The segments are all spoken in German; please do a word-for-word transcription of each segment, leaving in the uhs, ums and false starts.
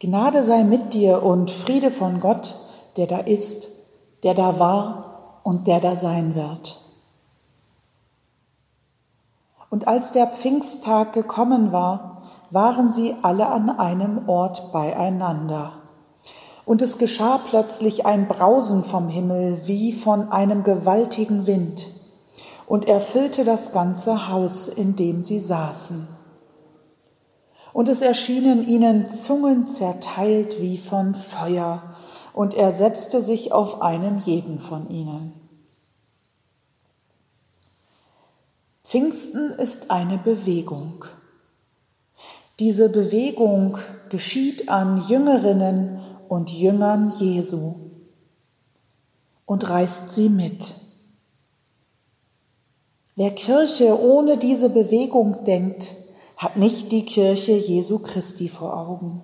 Gnade sei mit dir und Friede von Gott, der da ist, der da war und der da sein wird. Und als der Pfingsttag gekommen war, waren sie alle an einem Ort beieinander. Und es geschah plötzlich ein Brausen vom Himmel wie von einem gewaltigen Wind und erfüllte das ganze Haus, in dem sie saßen. Und es erschienen ihnen Zungen zerteilt wie von Feuer, und er setzte sich auf einen jeden von ihnen. Pfingsten ist eine Bewegung. Diese Bewegung geschieht an Jüngerinnen und Jüngern Jesu und reißt sie mit. Wer Kirche ohne diese Bewegung denkt, hat nicht die Kirche Jesu Christi vor Augen.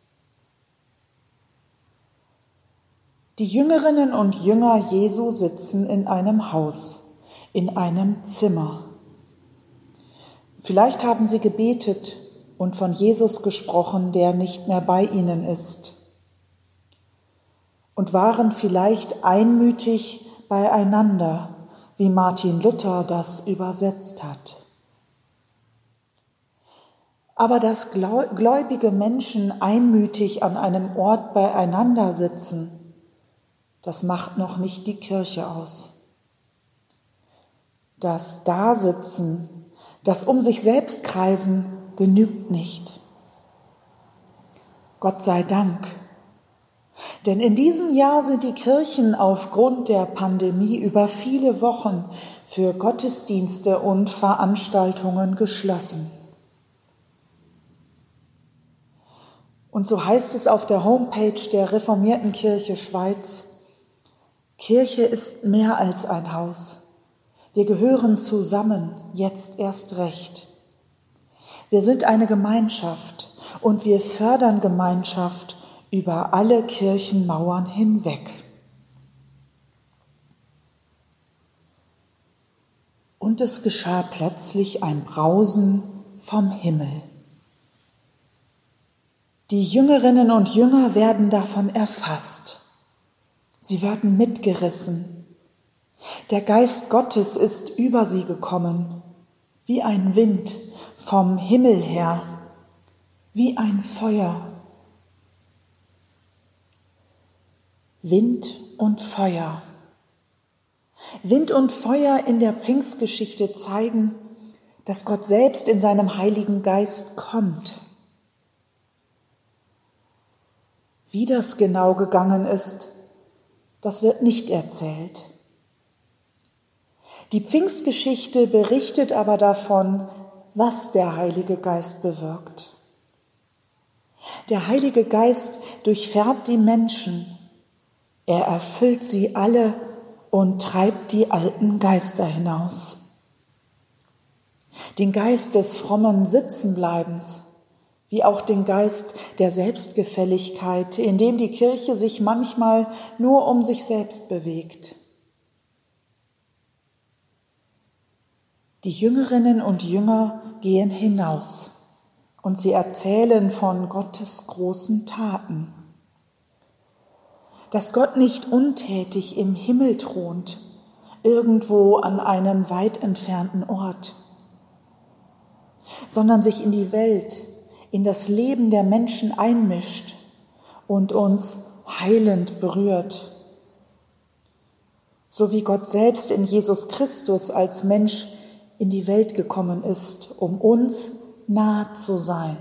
Die Jüngerinnen und Jünger Jesu sitzen in einem Haus, in einem Zimmer. Vielleicht haben sie gebetet und von Jesus gesprochen, der nicht mehr bei ihnen ist, und waren vielleicht einmütig beieinander, wie Martin Luther das übersetzt hat. Aber dass gläubige Menschen einmütig an einem Ort beieinander sitzen, das macht noch nicht die Kirche aus. Das Dasitzen, das um sich selbst kreisen, genügt nicht. Gott sei Dank. Denn in diesem Jahr sind die Kirchen aufgrund der Pandemie über viele Wochen für Gottesdienste und Veranstaltungen geschlossen. Und so heißt es auf der Homepage der Reformierten Kirche Schweiz: Kirche ist mehr als ein Haus. Wir gehören zusammen, jetzt erst recht. Wir sind eine Gemeinschaft und wir fördern Gemeinschaft über alle Kirchenmauern hinweg. Und es geschah plötzlich ein Brausen vom Himmel. Die Jüngerinnen und Jünger werden davon erfasst. Sie werden mitgerissen. Der Geist Gottes ist über sie gekommen, wie ein Wind vom Himmel her, wie ein Feuer. Wind und Feuer. Wind und Feuer in der Pfingstgeschichte zeigen, dass Gott selbst in seinem Heiligen Geist kommt. Wie das genau gegangen ist, das wird nicht erzählt. Die Pfingstgeschichte berichtet aber davon, was der Heilige Geist bewirkt. Der Heilige Geist durchfährt die Menschen. Er erfüllt sie alle und treibt die alten Geister hinaus. Den Geist des frommen Sitzenbleibens, wie auch den Geist der Selbstgefälligkeit, in dem die Kirche sich manchmal nur um sich selbst bewegt. Die Jüngerinnen und Jünger gehen hinaus und sie erzählen von Gottes großen Taten. Dass Gott nicht untätig im Himmel thront, irgendwo an einem weit entfernten Ort, sondern sich in die Welt, in das Leben der Menschen einmischt und uns heilend berührt. So wie Gott selbst in Jesus Christus als Mensch in die Welt gekommen ist, um uns nahe zu sein.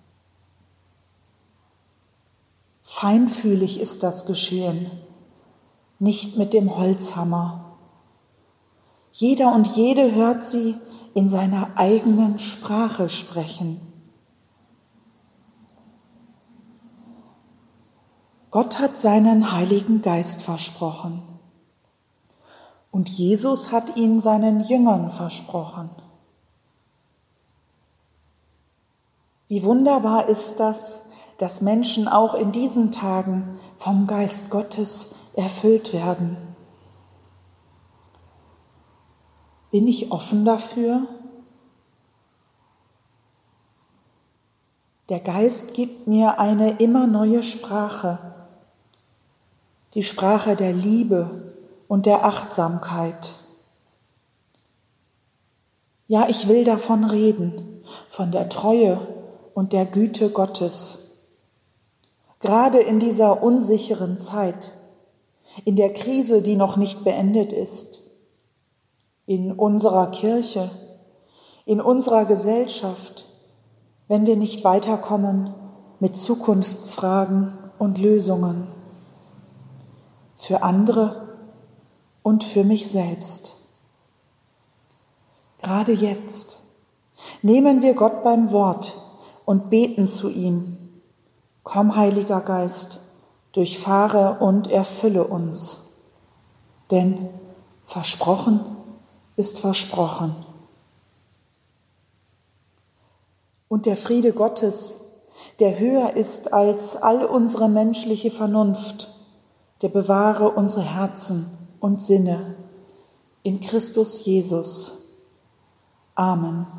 Feinfühlig ist das geschehen, nicht mit dem Holzhammer. Jeder und jede hört sie in seiner eigenen Sprache sprechen. Gott hat seinen Heiligen Geist versprochen und Jesus hat ihn seinen Jüngern versprochen. Wie wunderbar ist das, dass Menschen auch in diesen Tagen vom Geist Gottes erfüllt werden. Bin ich offen dafür? Der Geist gibt mir eine immer neue Sprache, die Sprache der Liebe und der Achtsamkeit. Ja, ich will davon reden, von der Treue und der Güte Gottes. Gerade in dieser unsicheren Zeit, in der Krise, die noch nicht beendet ist, in unserer Kirche, in unserer Gesellschaft, wenn wir nicht weiterkommen mit Zukunftsfragen und Lösungen. Für andere und für mich selbst. Gerade jetzt nehmen wir Gott beim Wort und beten zu ihm. Komm, Heiliger Geist, durchfahre und erfülle uns. Denn versprochen ist versprochen. Und der Friede Gottes, der höher ist als all unsere menschliche Vernunft, der bewahre unsere Herzen und Sinne in Christus Jesus. Amen.